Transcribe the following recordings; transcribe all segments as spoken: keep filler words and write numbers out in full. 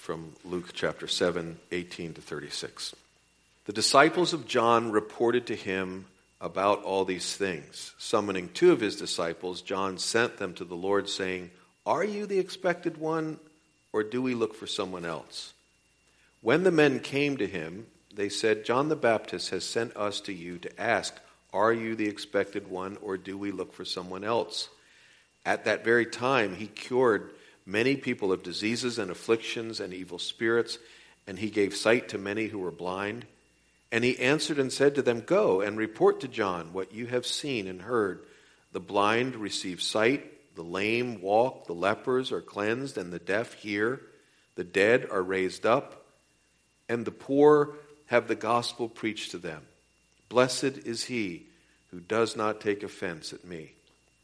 from Luke chapter seven, eighteen to thirty-six. The disciples of John reported to him about all these things. Summoning two of his disciples, John sent them to the Lord, saying, "Are you the expected one, or do we look for someone else?" When the men came to him, they said, "John the Baptist has sent us to you to ask, 'Are you the expected one, or do we look for someone else?'" At that very time, he cured many people of diseases and afflictions and evil spirits, and he gave sight to many who were blind. And he answered and said to them, "Go and report to John what you have seen and heard. The blind receive sight, the lame walk, the lepers are cleansed, and the deaf hear. The dead are raised up, and the poor have the gospel preached to them. Blessed is he who does not take offense at me."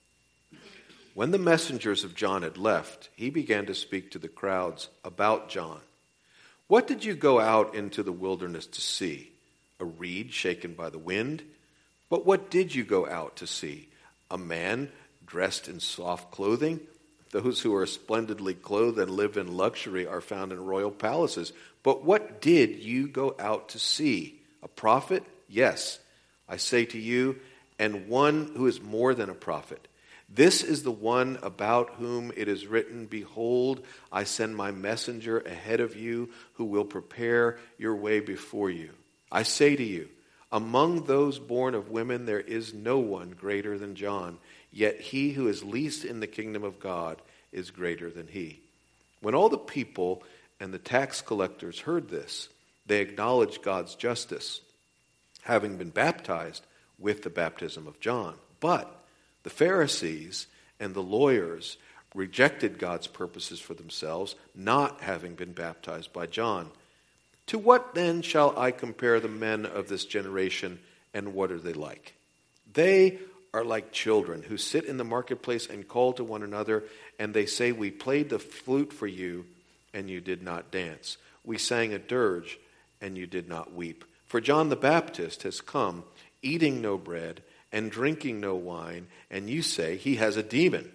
When the messengers of John had left, he began to speak to the crowds about John. "What did you go out into the wilderness to see? A reed shaken by the wind? But what did you go out to see? A man dressed in soft clothing? Those who are splendidly clothed and live in luxury are found in royal palaces. But what did you go out to see? A prophet? Yes, I say to you, and one who is more than a prophet. This is the one about whom it is written, 'Behold, I send my messenger ahead of you who will prepare your way before you.' I say to you, among those born of women there is no one greater than John, yet he who is least in the kingdom of God is greater than he." When all the people and the tax collectors heard this, they acknowledged God's justice, having been baptized with the baptism of John. But the Pharisees and the lawyers rejected God's purposes for themselves, not having been baptized by John. "To what then shall I compare the men of this generation, and what are they like? They are like children who sit in the marketplace and call to one another, and they say, 'We played the flute for you, and you did not dance. We sang a dirge, and you did not weep. For John the Baptist has come, eating no bread and drinking no wine, and you say, he has a demon.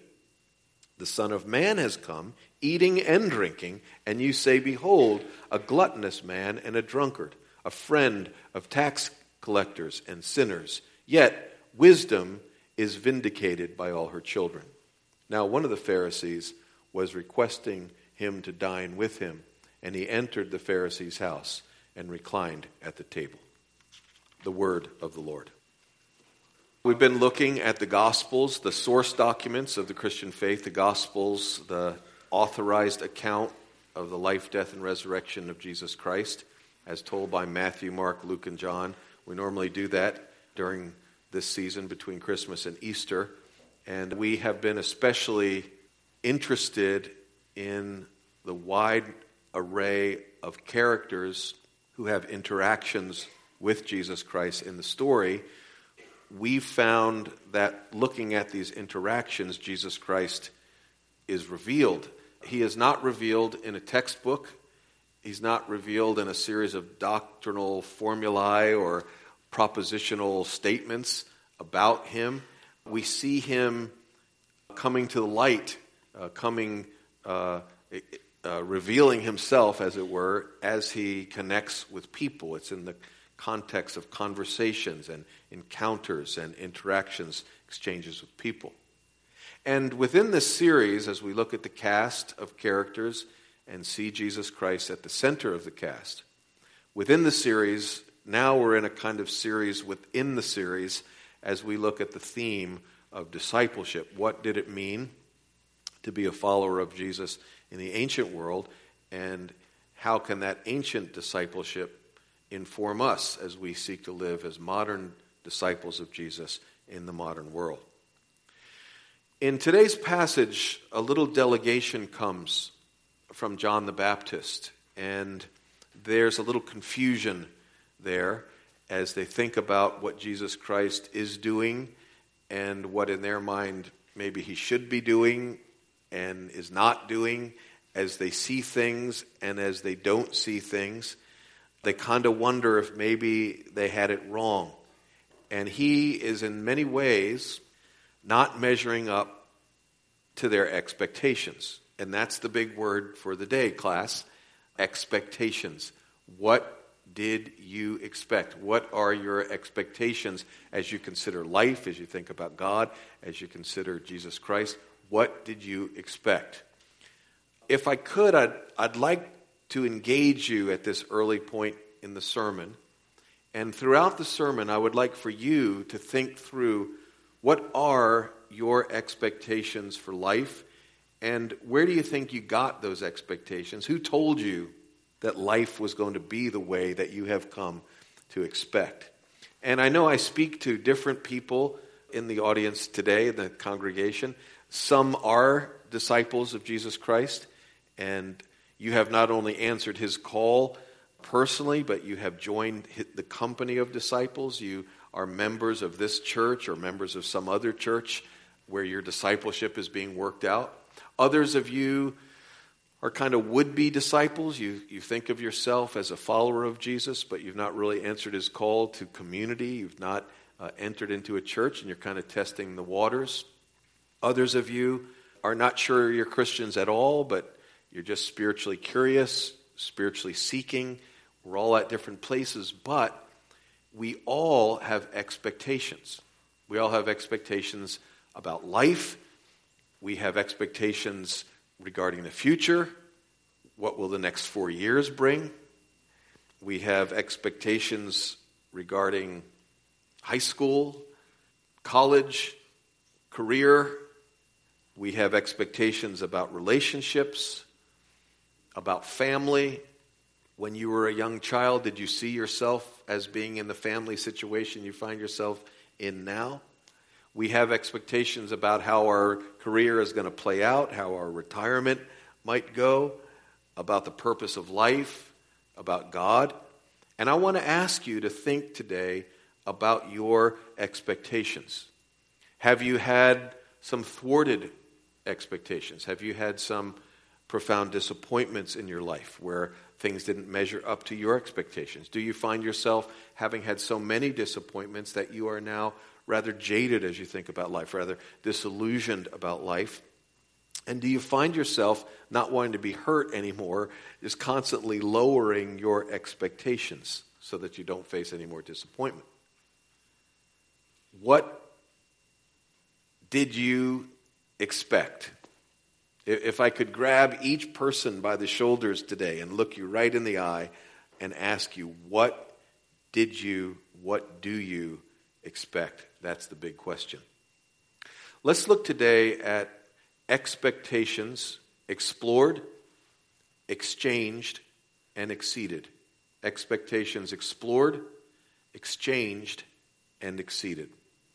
The Son of Man has come, eating and drinking, and you say, behold, a gluttonous man and a drunkard, a friend of tax collectors and sinners. Yet wisdom is vindicated by all her children." Now one of the Pharisees was requesting him to dine with him, and he entered the Pharisee's house and reclined at the table. The word of the Lord. We've been looking at the Gospels, the source documents of the Christian faith, the Gospels, the authorized account of the life, death, and resurrection of Jesus Christ, as told by Matthew, Mark, Luke, and John. We normally do that during this season between Christmas and Easter, and we have been especially interested in the wide array of characters who have interactions with Jesus Christ in the story. We found that looking at these interactions, Jesus Christ is revealed. He is not revealed in a textbook. He's not revealed in a series of doctrinal formulae or propositional statements about him. We see him coming to the light, uh, coming, uh, uh, revealing himself, as it were, as he connects with people. It's in the context of conversations and encounters and interactions, exchanges with people. And within this series, as we look at the cast of characters and see Jesus Christ at the center of the cast, within the series, now we're in a kind of series within the series as we look at the theme of discipleship. What did it mean to be a follower of Jesus in the ancient world, and how can that ancient discipleship inform us as we seek to live as modern disciples of Jesus in the modern world? In today's passage, a little delegation comes from John the Baptist, and there's a little confusion there as they think about what Jesus Christ is doing and what in their mind maybe he should be doing and is not doing, as they see things and as they don't see things. They kind of wonder if maybe they had it wrong. And he is in many ways not measuring up to their expectations. And that's the big word for the day, class. expectations. What did you expect? What are your expectations as you consider life, as you think about God, as you consider Jesus Christ? What did you expect? If I could, I'd, I'd like to engage you at this early point in the sermon. And throughout the sermon, I would like for you to think through what are your expectations for life, and where do you think you got those expectations? Who told you that life was going to be the way that you have come to expect? And I know I speak to different people in the audience today, in the congregation. Some are disciples of Jesus Christ, and you have not only answered his call personally, but you have joined the company of disciples. You are members of this church or members of some other church where your discipleship is being worked out. Others of you are kind of would-be disciples. You, you think of yourself as a follower of Jesus, but you've not really answered his call to community. You've not uh, entered into a church, and you're kind of testing the waters. Others of you are not sure you're Christians at all, but you're just spiritually curious, spiritually seeking. We're all at different places, but we all have expectations. We all have expectations about life. We have expectations regarding the future. What will the next four years bring? We have expectations regarding high school, college, career. We have expectations about relationships, about family. When you were a young child, did you see yourself as being in the family situation you find yourself in now? We have expectations about how our career is going to play out, how our retirement might go, about the purpose of life, about God. And I want to ask you to think today about your expectations. Have you had some thwarted expectations? Have you had some profound disappointments in your life where things didn't measure up to your expectations? Do you find yourself having had so many disappointments that you are now rather jaded as you think about life, rather disillusioned about life? And do you find yourself not wanting to be hurt anymore, just constantly lowering your expectations so that you don't face any more disappointment? What did you expect? If I could grab each person by the shoulders today and look you right in the eye and ask you, what did you, what do you expect? That's the big question. Let's look today at expectations explored, exchanged, and exceeded. Expectations explored, exchanged, and exceeded.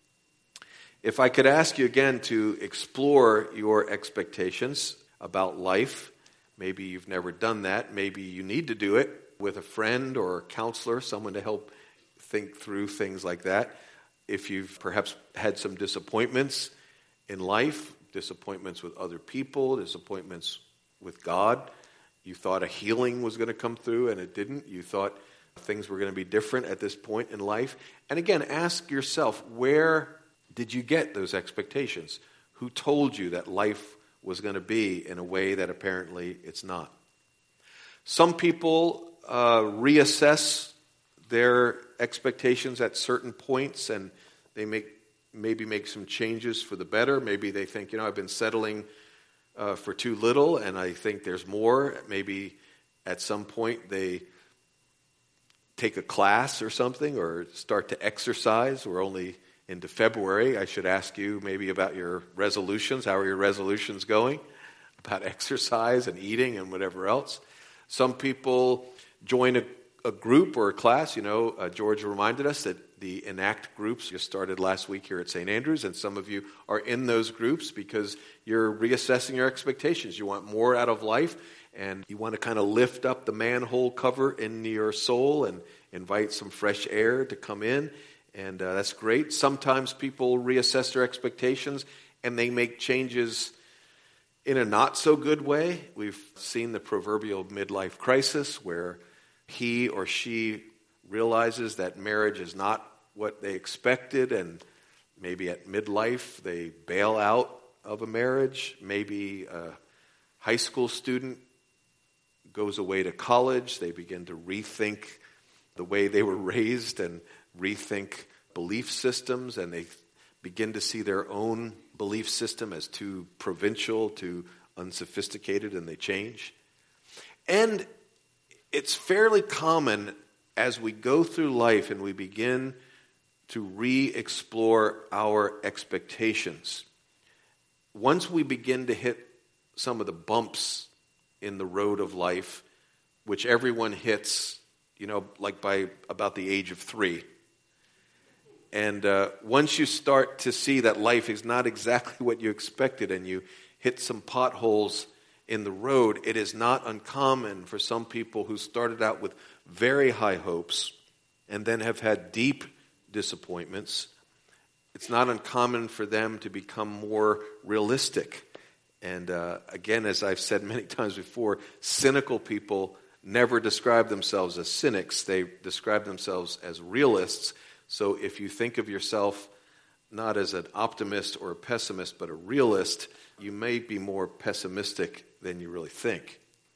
If I could ask you again to explore your expectations about life, maybe you've never done that, maybe you need to do it with a friend or a counselor, someone to help think through things like that. If you've perhaps had some disappointments in life, disappointments with other people, disappointments with God, you thought a healing was going to come through and it didn't. You thought things were going to be different at this point in life. And again, ask yourself, where did you get those expectations? Who told you that life was going to be in a way that apparently it's not? Some people uh, reassess their expectations at certain points, and they make maybe make some changes for the better. Maybe they think, you know, I've been settling uh, for too little, and I think there's more. Maybe at some point they take a class or something, or start to exercise. We're only into February. I should ask you maybe about your resolutions. How are your resolutions going? About exercise and eating and whatever else. Some people join a, a group or a class. You know, uh, George reminded us that the Enact groups just started last week here at Saint Andrews, and some of you are in those groups because you're reassessing your expectations. You want more out of life, and you want to kind of lift up the manhole cover in your soul and invite some fresh air to come in. And uh, that's great. Sometimes people reassess their expectations and they make changes in a not so good way. We've seen the proverbial midlife crisis where he or she realizes that marriage is not what they expected, and maybe at midlife they bail out of a marriage. Maybe a high school student goes away to college. They begin to rethink the way they were raised and rethink belief systems, and they begin to see their own belief system as too provincial, too unsophisticated, and they change. And it's fairly common as we go through life and we begin to re-explore our expectations. Once we begin to hit some of the bumps in the road of life, which everyone hits, you know, like by about the age of three. And uh, once you start to see that life is not exactly what you expected and you hit some potholes in the road, it is not uncommon for some people who started out with very high hopes and then have had deep disappointments. It's not uncommon for them to become more realistic. And uh, again, as I've said many times before, cynical people never describe themselves as cynics. They describe themselves as realists. So if you think of yourself not as an optimist or a pessimist, but a realist, you may be more pessimistic than you really think.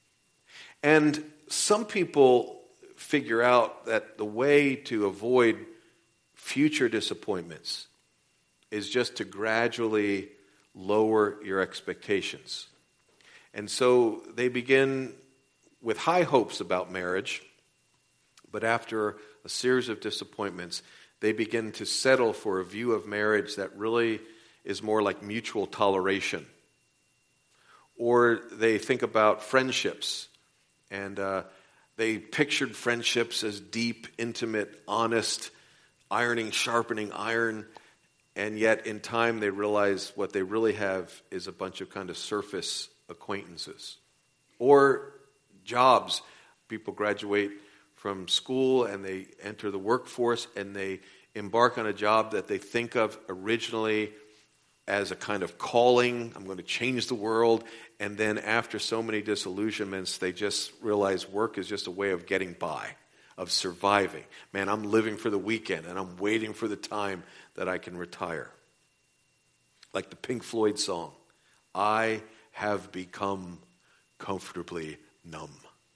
And some people figure out that the way to avoid future disappointments is just to gradually lower your expectations. And so they begin with high hopes about marriage, but after a series of disappointments, they begin to settle for a view of marriage that really is more like mutual toleration. Or they think about friendships, and uh, they pictured friendships as deep, intimate, honest, ironing, sharpening iron. And yet, in time, they realize what they really have is a bunch of kind of surface acquaintances. Or jobs. People graduate from school and they enter the workforce and they embark on a job that they think of originally as a kind of calling. I'm going to change the world. And then after so many disillusionments, they just realize work is just a way of getting by, of surviving. Man, I'm living for the weekend and I'm waiting for the time that I can retire. Like the Pink Floyd song, I have become comfortably numb.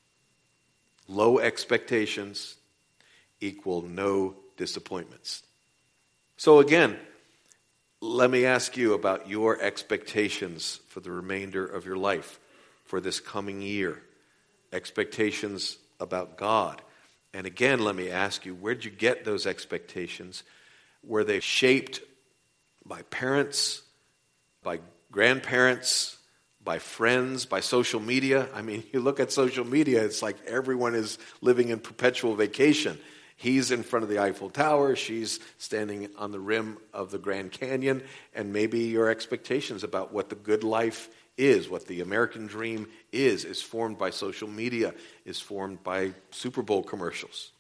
Low expectations equal no disappointments. So again, let me ask you about your expectations for the remainder of your life, for this coming year. Expectations about God. And again, let me ask you, where did you get those expectations? Were they shaped by parents, by grandparents, by friends, by social media? I mean, you look at social media, it's like everyone is living in perpetual vacation. He's in front of the Eiffel Tower, she's standing on the rim of the Grand Canyon, and maybe your expectations about what the good life is, what the American dream is, is formed by social media, is formed by Super Bowl commercials.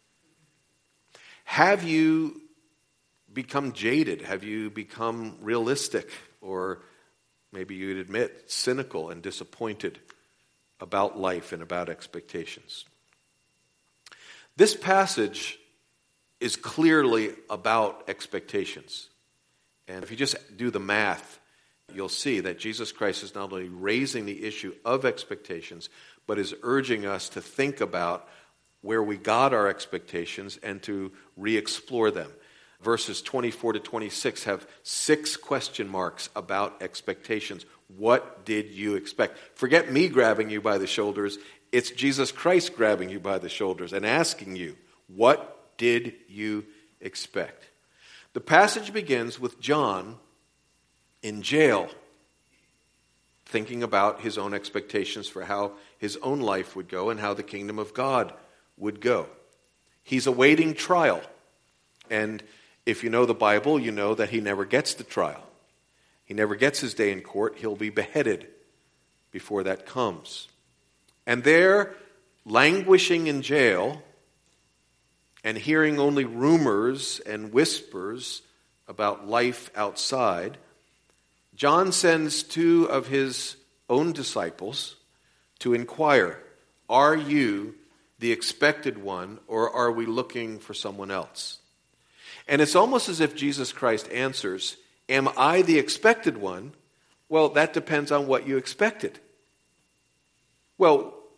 Have you become jaded? Have you become realistic? Or maybe you'd admit cynical and disappointed about life and about expectations? This passage is clearly about expectations. And if you just do the math, you'll see that Jesus Christ is not only raising the issue of expectations, but is urging us to think about where we got our expectations and to re-explore them. Verses twenty-four to twenty-six have six question marks about expectations. What did you expect? Forget me grabbing you by the shoulders. It's Jesus Christ grabbing you by the shoulders and asking you, what did you expect? The passage begins with John in jail, thinking about his own expectations for how his own life would go and how the kingdom of God would go. He's awaiting trial. And if you know the Bible, you know that he never gets the trial. He never gets his day in court. He'll be beheaded before that comes. And there, languishing in jail and hearing only rumors and whispers about life outside, John sends two of his own disciples to inquire, are you the expected one, or are we looking for someone else? And it's almost as if Jesus Christ answers, am I the expected one? Well, that depends on what you expected. Well,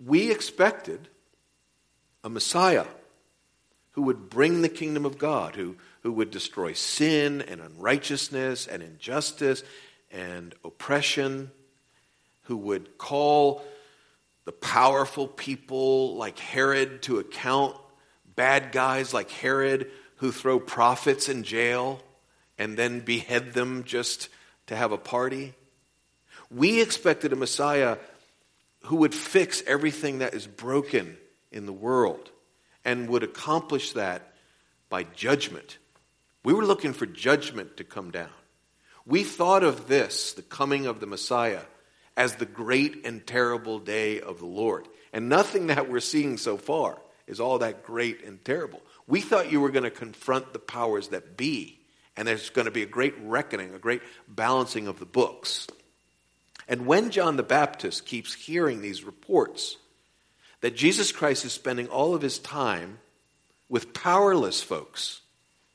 we expected a Messiah who would bring the kingdom of God, who, who would destroy sin and unrighteousness and injustice and oppression, who would call the powerful people like Herod to account, bad guys like Herod who throw prophets in jail and then behead them just to have a party. We expected a Messiah who would fix everything that is broken in the world and would accomplish that by judgment. We were looking for judgment to come down. We thought of this, the coming of the Messiah, as the great and terrible day of the Lord. And nothing that we're seeing so far is all that great and terrible. We thought you were going to confront the powers that be, and there's going to be a great reckoning, a great balancing of the books. And when John the Baptist keeps hearing these reports that Jesus Christ is spending all of his time with powerless folks,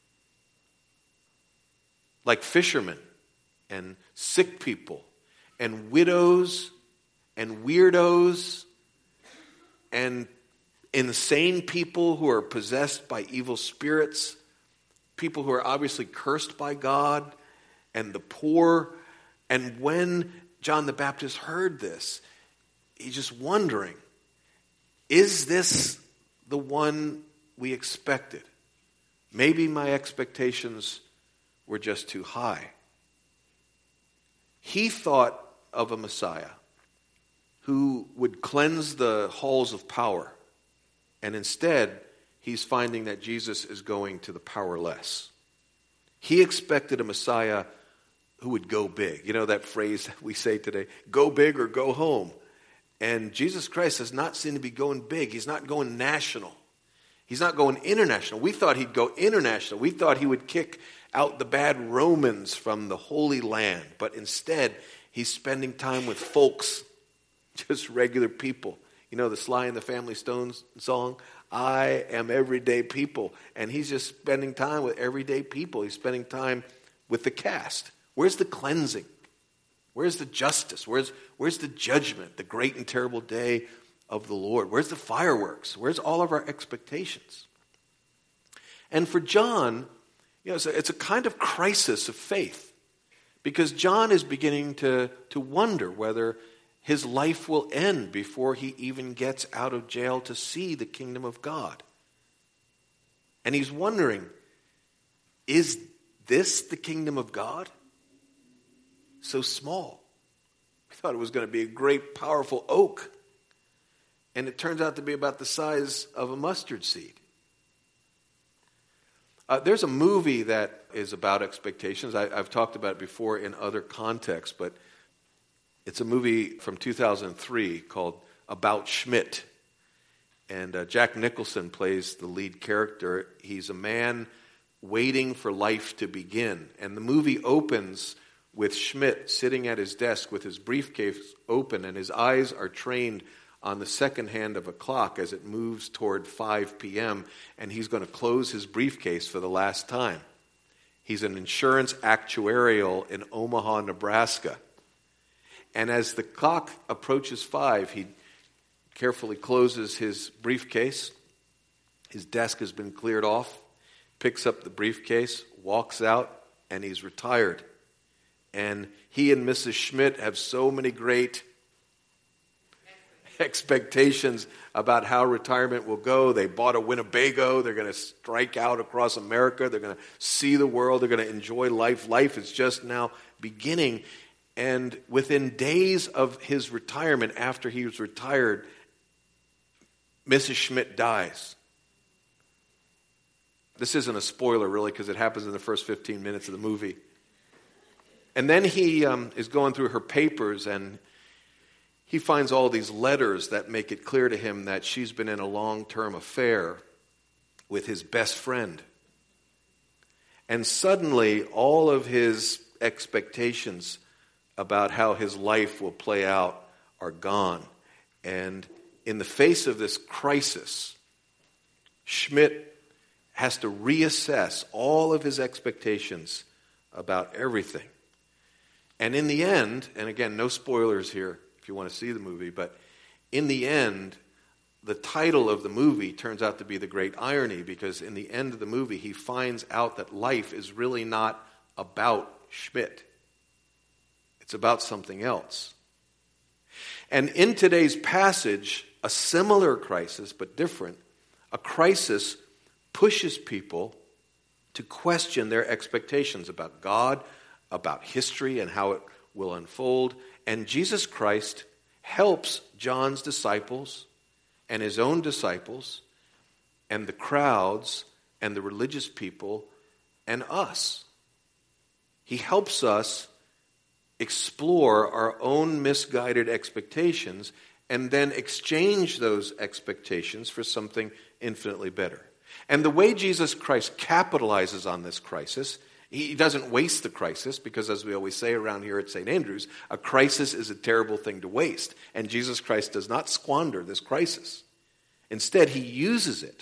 like fishermen and sick people and widows and weirdos and insane people who are possessed by evil spirits, people who are obviously cursed by God, and the poor. And when John the Baptist heard this, he's just wondering, is this the one we expected? Maybe my expectations were just too high. He thought of a Messiah who would cleanse the halls of power, and instead he's finding that Jesus is going to the powerless. He expected a Messiah who would go big. You know that phrase we say today, go big or go home. And Jesus Christ does not seem to be going big. He's not going national. He's not going international. We thought he'd go international. We thought he would kick out the bad Romans from the Holy Land. But instead, he's spending time with folks, just regular people. You know the Sly and the Family Stones song? I am everyday people. And he's just spending time with everyday people. He's spending time with the cast. Where's the cleansing? Where's the justice? Where's, where's the judgment, the great and terrible day of the Lord? Where's the fireworks? Where's all of our expectations? And for John, you know, it's a, it's a kind of crisis of faith, because John is beginning to, to wonder whether his life will end before he even gets out of jail to see the kingdom of God. And he's wondering, is this the kingdom of God? So small. We thought it was going to be a great, powerful oak. And it turns out to be about the size of a mustard seed. Uh, there's a movie that is about expectations. I, I've talked about it before in other contexts, but it's a movie from two thousand three called About Schmidt. And uh, Jack Nicholson plays the lead character. He's a man waiting for life to begin. And the movie opens with Schmidt sitting at his desk with his briefcase open, and his eyes are trained on the second hand of a clock as it moves toward five p.m., and he's going to close his briefcase for the last time. He's an insurance actuarial in Omaha, Nebraska. And as the clock approaches five, he carefully closes his briefcase. His desk has been cleared off, picks up the briefcase, walks out, and he's retired. And he and Missus Schmidt have so many great expectations about how retirement will go. They bought a Winnebago. They're going to strike out across America. They're going to see the world. They're going to enjoy life. Life is just now beginning. And within days of his retirement, after he was retired, Missus Schmidt dies. This isn't a spoiler, really, because it happens in the first fifteen minutes of the movie. And then he um, is going through her papers, and he finds all these letters that make it clear to him that she's been in a long-term affair with his best friend. And suddenly, all of his expectations about how his life will play out are gone. And in the face of this crisis, Schmidt has to reassess all of his expectations about everything. And in the end, and again, no spoilers here if you want to see the movie, but in the end, the title of the movie turns out to be the great irony, because in the end of the movie, he finds out that life is really not about Schmidt. It's about something else. And in today's passage, a similar crisis, but different, a crisis pushes people to question their expectations about God, about history and how it will unfold. And Jesus Christ helps John's disciples and his own disciples and the crowds and the religious people and us. He helps us explore our own misguided expectations and then exchange those expectations for something infinitely better. And the way Jesus Christ capitalizes on this crisis, he doesn't waste the crisis, because as we always say around here at Saint Andrews, a crisis is a terrible thing to waste. And Jesus Christ does not squander this crisis. Instead, he uses it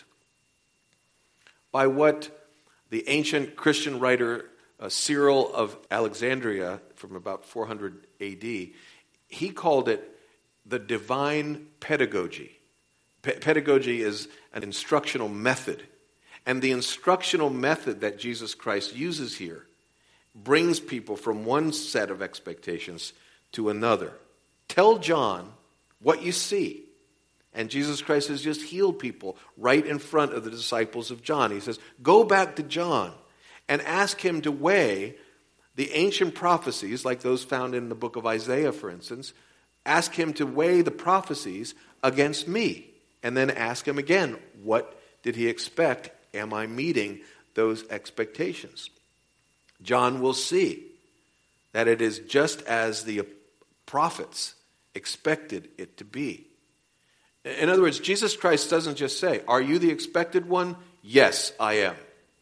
by what the ancient Christian writer uh, Cyril of Alexandria from about four hundred A D, he called it the divine pedagogy. Pe- pedagogy is an instructional method. And the instructional method that Jesus Christ uses here brings people from one set of expectations to another. Tell John what you see. And Jesus Christ has just healed people right in front of the disciples of John. He says, go back to John and ask him to weigh the ancient prophecies, like those found in the book of Isaiah, for instance. Ask him to weigh the prophecies against me. And then ask him again, what did he expect? Am I meeting those expectations? John will see that it is just as the prophets expected it to be. In other words, Jesus Christ doesn't just say, are you the expected one? Yes, I am.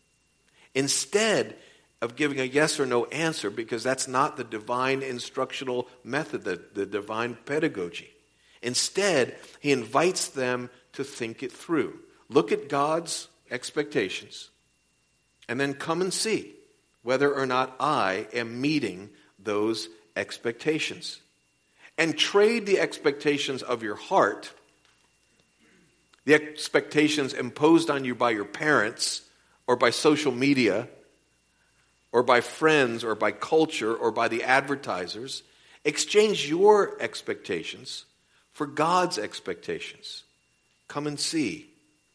Instead of giving a yes or no answer, because that's not the divine instructional method, the, the divine pedagogy. Instead, he invites them to think it through. Look at God's expectations, and then come and see whether or not I am meeting those expectations. And trade the expectations of your heart, the expectations imposed on you by your parents, or by social media, or by friends, or by culture, or by the advertisers. Exchange your expectations for God's expectations. Come and see.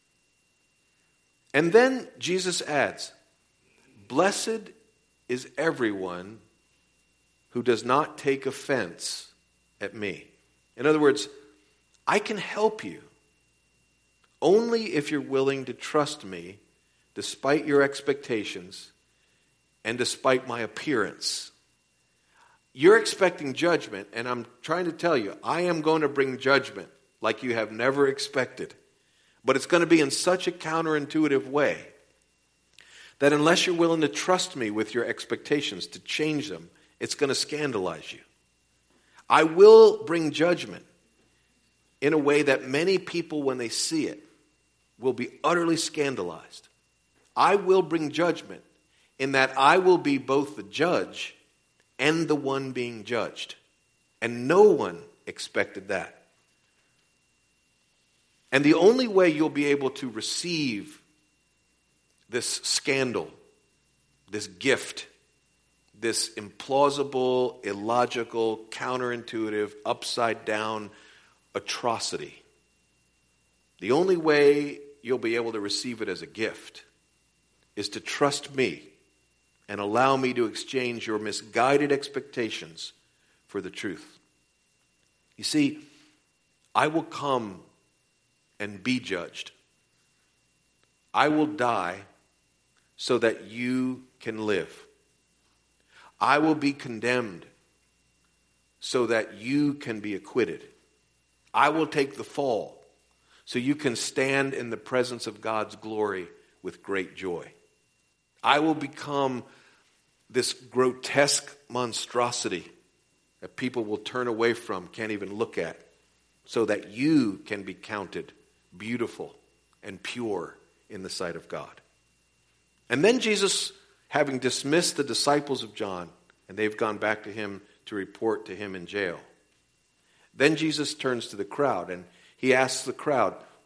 And then Jesus adds, blessed is everyone who does not take offense at me. In other words, I can help you only if you're willing to trust me despite your expectations and despite my appearance. You're expecting judgment, and I'm trying to tell you, I am going to bring judgment like you have never expected. But it's going to be in such a counterintuitive way that unless you're willing to trust me with your expectations to change them, it's going to scandalize you. I will bring judgment in a way that many people, when they see it, will be utterly scandalized. I will bring judgment in that I will be both the judge and the one being judged. And no one expected that. And the only way you'll be able to receive this scandal, this gift, this implausible, illogical, counterintuitive, upside-down atrocity, the only way you'll be able to receive it as a gift is to trust me and allow me to exchange your misguided expectations for the truth. You see, I will come and be judged. I will die so that you can live. I will be condemned so that you can be acquitted. I will take the fall so you can stand in the presence of God's glory with great joy. I will become this grotesque monstrosity that people will turn away from, can't even look at, so that you can be counted beautiful and pure in the sight of God. And then Jesus, having dismissed the disciples of John, and they've gone back to him to report to him in jail, then Jesus turns to the crowd and he asks the crowd,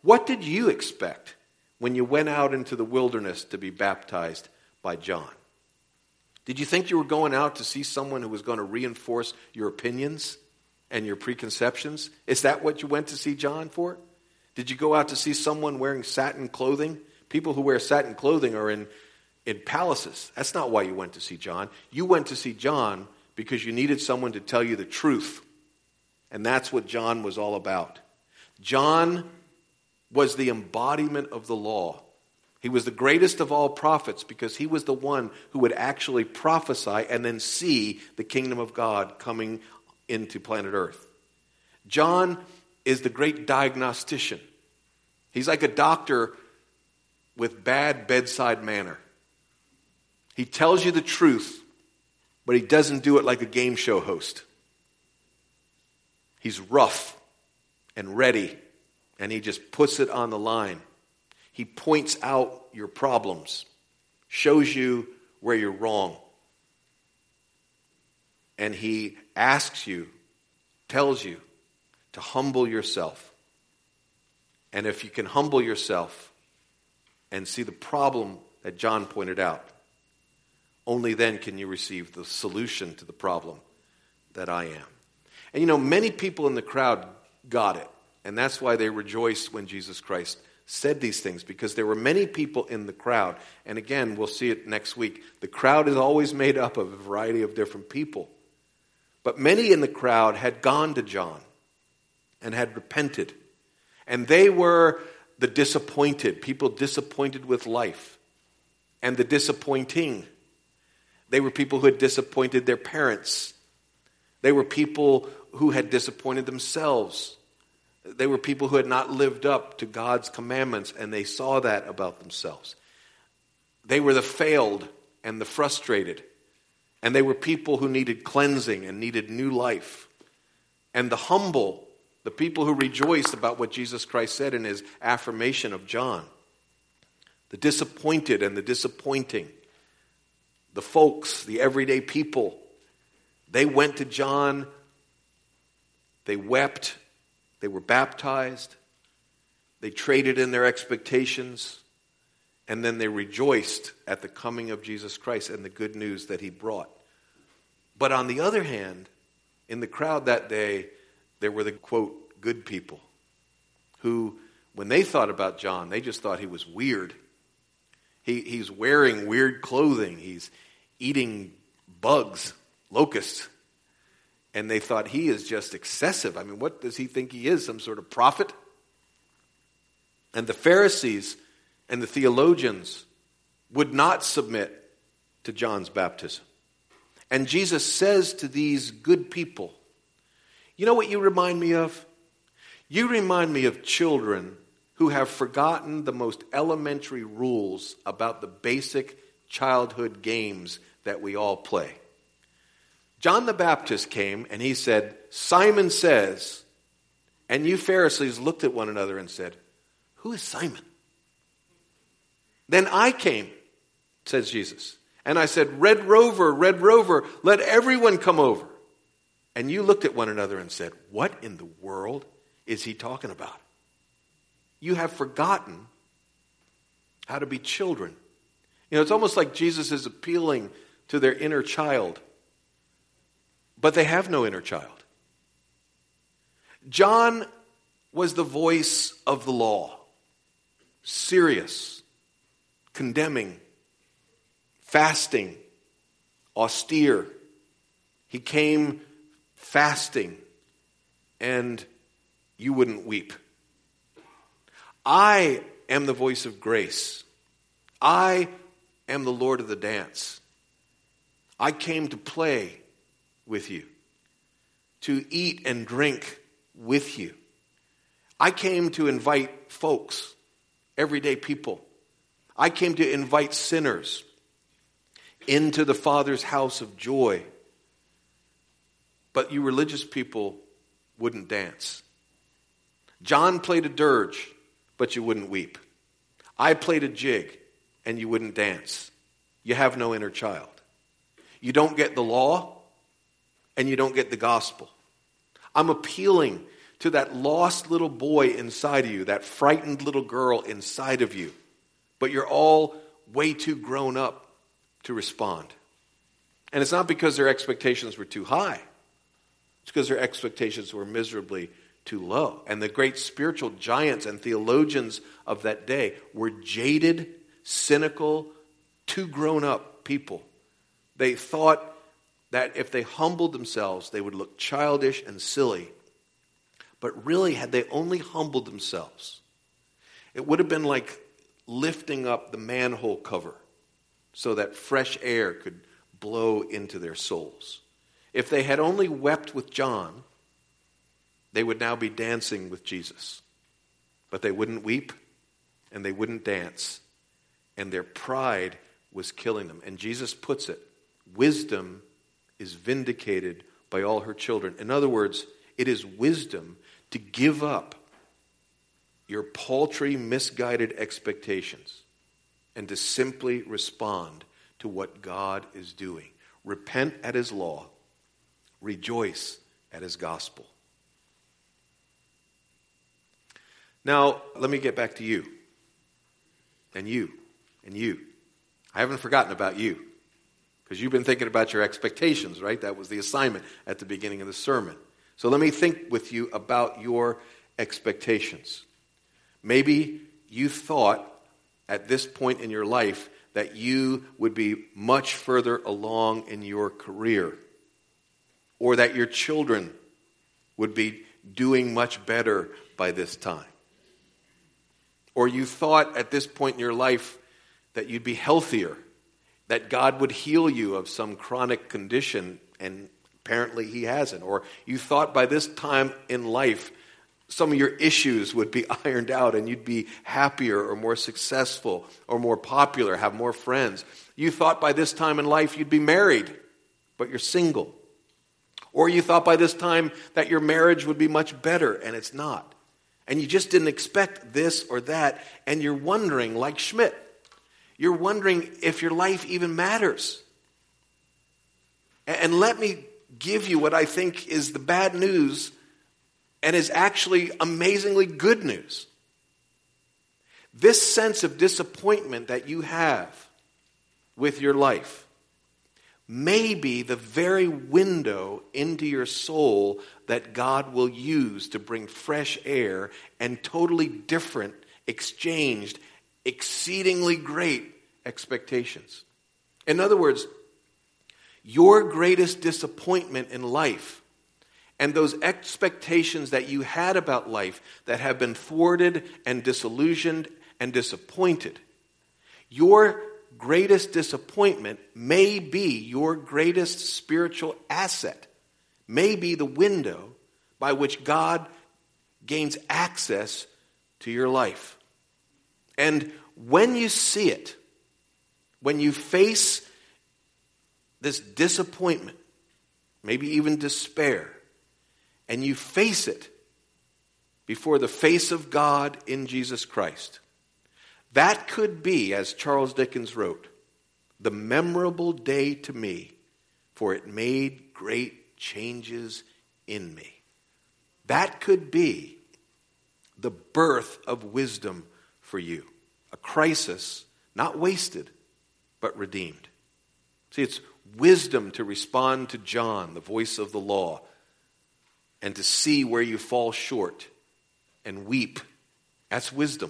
What did you expect when you went out into the wilderness to be baptized by John? Did you think you were going out to see someone who was going to reinforce your opinions and your preconceptions? Is that what you went to see John for? Did you go out to see someone wearing satin clothing? People who wear satin clothing are in, in palaces. That's not why you went to see John. You went to see John because you needed someone to tell you the truth. And that's what John was all about. John was the embodiment of the law. He was the greatest of all prophets because he was the one who would actually prophesy and then see the kingdom of God coming into planet Earth. John is the great diagnostician. He's like a doctor with bad bedside manner. He tells you the truth, but he doesn't do it like a game show host. He's rough and ready, and he just puts it on the line. He points out your problems, shows you where you're wrong, and he asks you, tells you to humble yourself. And if you can humble yourself and see the problem that John pointed out, only then can you receive the solution to the problem that I am. And you know, many people in the crowd got it. And that's why they rejoiced when Jesus Christ said these things, because there were many people in the crowd. And again, we'll see it next week. The crowd is always made up of a variety of different people. But many in the crowd had gone to John and had repented. And they were the disappointed, people disappointed with life, and the disappointing. They were people who had disappointed their parents. They were people who had disappointed themselves. They were people who had not lived up to God's commandments, and they saw that about themselves. They were the failed and the frustrated, and they were people who needed cleansing and needed new life. And the humble, the people who rejoiced about what Jesus Christ said in his affirmation of John. The disappointed and the disappointing. The folks, the everyday people, they went to John, they wept, they were baptized, they traded in their expectations, and then they rejoiced at the coming of Jesus Christ and the good news that he brought. But on the other hand, in the crowd that day, there were the, quote, good people who, when they thought about John, they just thought he was weird. He, he's wearing weird clothing. He's eating bugs, locusts. And they thought he is just excessive. I mean, what does he think he is? Some sort of prophet? And the Pharisees and the theologians would not submit to John's baptism. And Jesus says to these good people, you know what you remind me of? You remind me of children who have forgotten the most elementary rules about the basic childhood games that we all play. John the Baptist came and he said, Simon says, and you Pharisees looked at one another and said, who is Simon? Then I came, says Jesus, and I said, Red Rover, Red Rover, let everyone come over. And you looked at one another and said, what in the world is he talking about? You have forgotten how to be children. You know, it's almost like Jesus is appealing to their inner child. But they have no inner child. John was the voice of the law. Serious, condemning, fasting, austere. He came fasting, and you wouldn't weep. I am the voice of grace. I am the Lord of the dance. I came to play with you, to eat and drink with you. I came to invite folks, everyday people. I came to invite sinners into the Father's house of joy. But you religious people wouldn't dance. John played a dirge, but you wouldn't weep. I played a jig, and you wouldn't dance. You have no inner child. You don't get the law, and you don't get the gospel. I'm appealing to that lost little boy inside of you, that frightened little girl inside of you. But you're all way too grown up to respond. And it's not because their expectations were too high. It's because their expectations were miserably too low. And the great spiritual giants and theologians of that day were jaded, cynical, too grown up people. They thought that if they humbled themselves, they would look childish and silly. But really, had they only humbled themselves, it would have been like lifting up the manhole cover so that fresh air could blow into their souls. If they had only wept with John, they would now be dancing with Jesus. But they wouldn't weep and they wouldn't dance. And their pride was killing them. And Jesus puts it, wisdom is vindicated by all her children. In other words, it is wisdom to give up your paltry, misguided expectations and to simply respond to what God is doing. Repent at his law. Rejoice at his gospel. Now, let me get back to you. And you. And you. I haven't forgotten about you. Because you've been thinking about your expectations, right? That was the assignment at the beginning of the sermon. So let me think with you about your expectations. Maybe you thought at this point in your life that you would be much further along in your career, or that your children would be doing much better by this time. Or you thought at this point in your life that you'd be healthier, that God would heal you of some chronic condition, and apparently he hasn't. Or you thought by this time in life some of your issues would be ironed out and you'd be happier or more successful or more popular, have more friends. You thought by this time in life you'd be married, but you're single. Or you thought by this time that your marriage would be much better, and it's not. And you just didn't expect this or that, and you're wondering, like Schmidt, you're wondering if your life even matters. And let me give you what I think is the bad news and is actually amazingly good news. This sense of disappointment that you have with your life may be the very window into your soul that God will use to bring fresh air and totally different, exchanged, exceedingly great expectations. In other words, your greatest disappointment in life and those expectations that you had about life that have been thwarted and disillusioned and disappointed, your greatest disappointment may be your greatest spiritual asset, may be the window by which God gains access to your life. And when you see it, when you face this disappointment, maybe even despair, and you face it before the face of God in Jesus Christ, that could be, as Charles Dickens wrote, the memorable day to me, for it made great changes in me. That could be the birth of wisdom for you. A crisis, not wasted, but redeemed. See, it's wisdom to respond to John, the voice of the law, and to see where you fall short and weep. That's wisdom.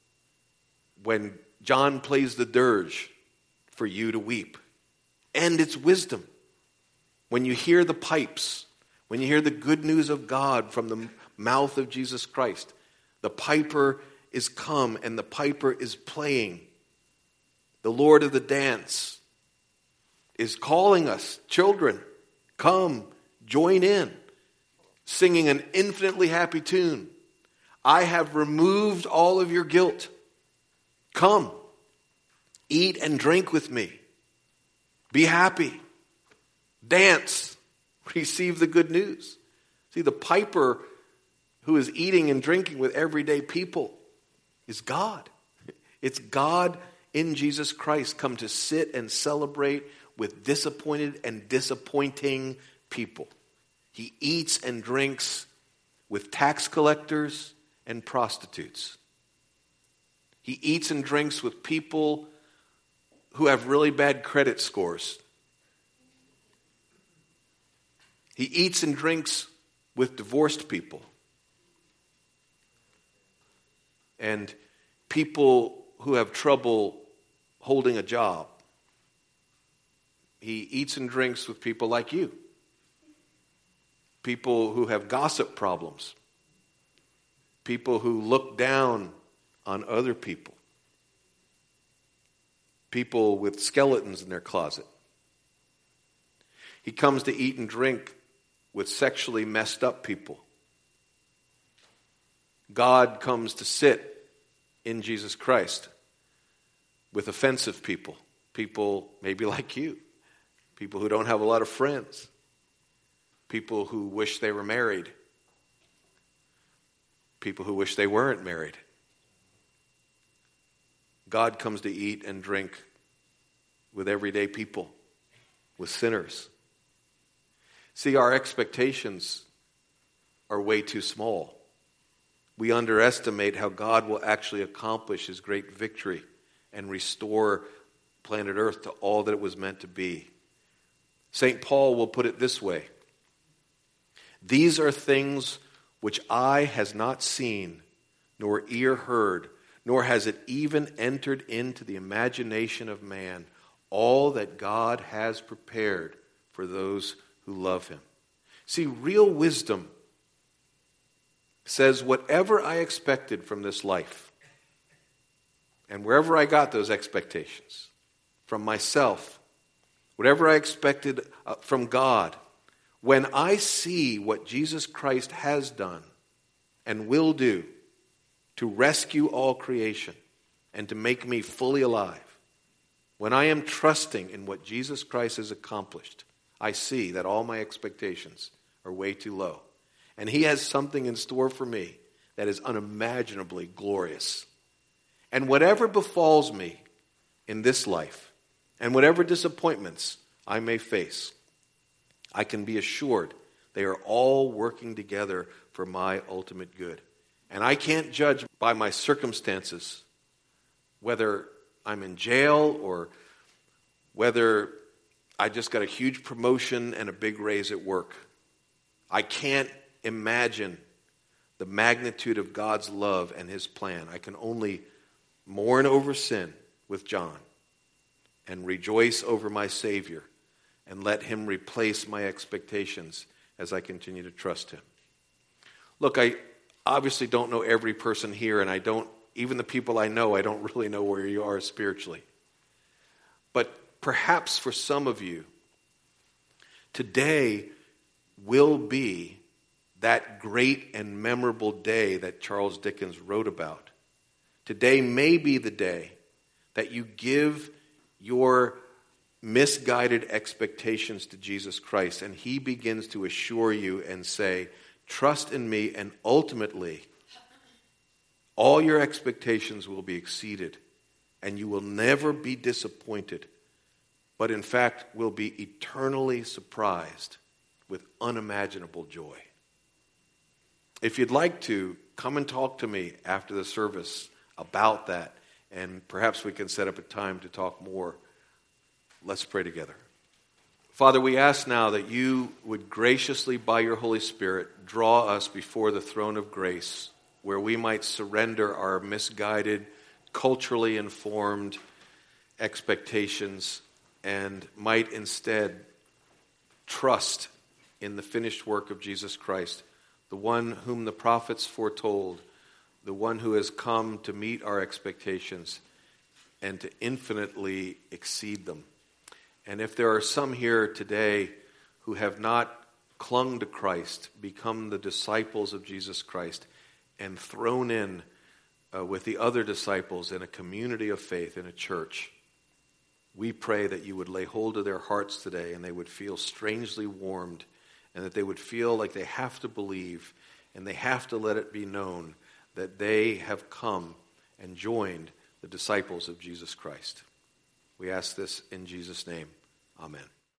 When John plays the dirge, for you to weep. And it's wisdom. When you hear the pipes, when you hear the good news of God from the mouth of Jesus Christ, the piper is come and the piper is playing. The Lord of the dance is calling us, children, come, join in, singing an infinitely happy tune. I have removed all of your guilt. Come, eat and drink with me. Be happy. Dance. Receive the good news. See, the piper who is eating and drinking with everyday people is God. It's God in Jesus Christ come to sit and celebrate with disappointed and disappointing people. He eats and drinks with tax collectors and prostitutes. He eats and drinks with people who have really bad credit scores. He eats and drinks with divorced people and people who have trouble holding a job. He eats and drinks with people like you, people who have gossip problems, people who look down on other people, people with skeletons in their closet. He comes to eat and drink with sexually messed up people. God comes to sit in Jesus Christ with offensive people, people maybe like you, people who don't have a lot of friends, people who wish they were married, people who wish they weren't married. God comes to eat and drink with everyday people, with sinners. See, our expectations are way too small. We underestimate how God will actually accomplish his great victory and restore planet Earth to all that it was meant to be. Saint Paul will put it this way: these are things which eye has not seen, nor ear heard, nor has it even entered into the imagination of man, all that God has prepared for those who love him. See, real wisdom says whatever I expected from this life, and wherever I got those expectations, from myself, whatever I expected uh, from God, when I see what Jesus Christ has done and will do to rescue all creation and to make me fully alive, when I am trusting in what Jesus Christ has accomplished, I see that all my expectations are way too low. And he has something in store for me that is unimaginably glorious. And whatever befalls me in this life, and whatever disappointments I may face, I can be assured they are all working together for my ultimate good. And I can't judge by my circumstances whether I'm in jail or whether I just got a huge promotion and a big raise at work. I can't imagine the magnitude of God's love and his plan. I can only mourn over sin with John and rejoice over my Savior and let him replace my expectations as I continue to trust him. Look, I obviously don't know every person here, and I don't, even the people I know, I don't really know where you are spiritually. But perhaps for some of you, today will be that great and memorable day that Charles Dickens wrote about. Today may be the day that you give your misguided expectations to Jesus Christ, and he begins to assure you and say, trust in me, and ultimately all your expectations will be exceeded, and you will never be disappointed, but in fact will be eternally surprised with unimaginable joy. If you'd like to, come and talk to me after the service about that, and perhaps we can set up a time to talk more. Let's pray together. Father, we ask now that you would graciously, by your Holy Spirit, draw us before the throne of grace, where we might surrender our misguided, culturally informed expectations and might instead trust in the finished work of Jesus Christ, the one whom the prophets foretold, the one who has come to meet our expectations and to infinitely exceed them. And if there are some here today who have not clung to Christ, become the disciples of Jesus Christ, and thrown in uh, with the other disciples in a community of faith, in a church, we pray that you would lay hold of their hearts today and they would feel strangely warmed, and that they would feel like they have to believe and they have to let it be known that they have come and joined the disciples of Jesus Christ. We ask this in Jesus' name. Amen.